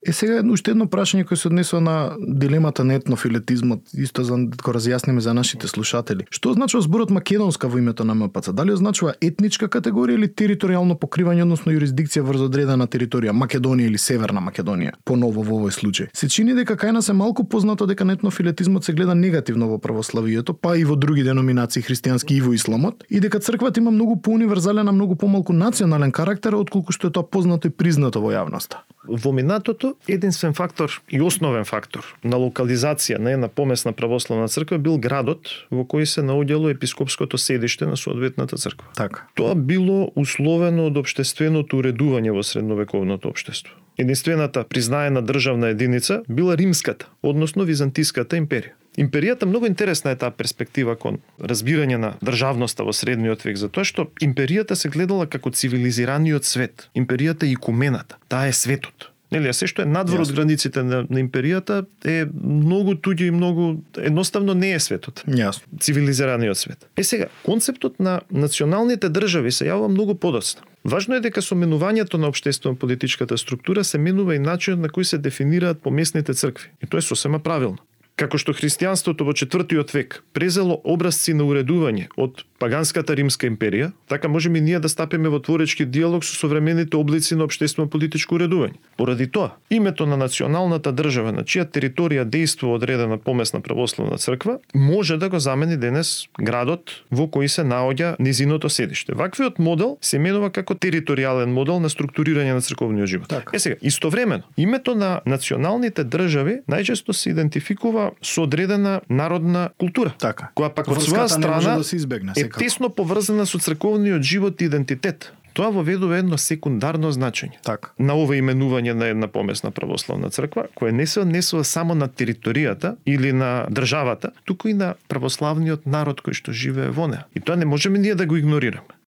Сега уште едно прашање кој се однесува на дилемата на етнофилетизмот, исто за да го разјасниме за нашите слушатели. Што означува зборот македонска во името на МПЦ? Дали означува етничка категорија или територијално покривање, односно јурисдикција врз одредена територија, Македонија или Северна Македонија? Поново во овој случај. Се чини дека кај нас е малку познато дека на етнофилетизмот се гледа негативно во православието, па и во други деноминации христијански и во исламот, и дека црквата има многу поуниверзален, а многу помалку национален карактер отколку што е тоа познато и признато во јавноста. Во минатото, единствен фактор и основен фактор на локализација на една помесна православна црква бил градот во кој се наоѓало епископското седиште на соодветната црква. Така. Тоа било условено од општественото уредување во средновековното општество. Единствената признаена државна единица била римската, односно византиската империја. Империјата многу интересна е таа перспектива кон разбирање на државноста во средниот век, затоа што империјата се гледала како цивилизираниот свет. Империјата е икумената, таа е светот. Нели, се што е надвор од границите на империјата е многу туѓо и многу едноставно не е светот. Јасно. Цивилизираниот свет. Сега, концептот на националните држави се јавува многу подоцна. Важно е дека со менувањето на општествено-политичката структура се менува и начинот на кој се дефинираат помесните цркви. И тоа е сосема правилно. Како што христијанството во 4 век презело образци на уредување од паганската Римска империја, така можеме и ние да стапиме во творечки диалог со современите облици на општествено-политичко уредување. Поради тоа, името на националната држава на чија територија дејствува одредена помесна православна црква, може да го замени денес градот во кој се наоѓа низиното седиште. Ваквиот модел се именува како територијален модел на структурирање на црковниот живот. Така. Сега, истовремено, името на националните држави најчесто се идентификува со одредена народна култура, Така. која пак од Врската своја не може страна да се избегне, е секако. тесно поврзана со црковниот живот и идентитет. Тоа воведува едно секундарно значење Така. на ова именување на една помесна православна црква, која не се однесува само на територијата или на државата, туку и на православниот народ кој што живее во неа. И тоа не можеме ние да го игнорираме.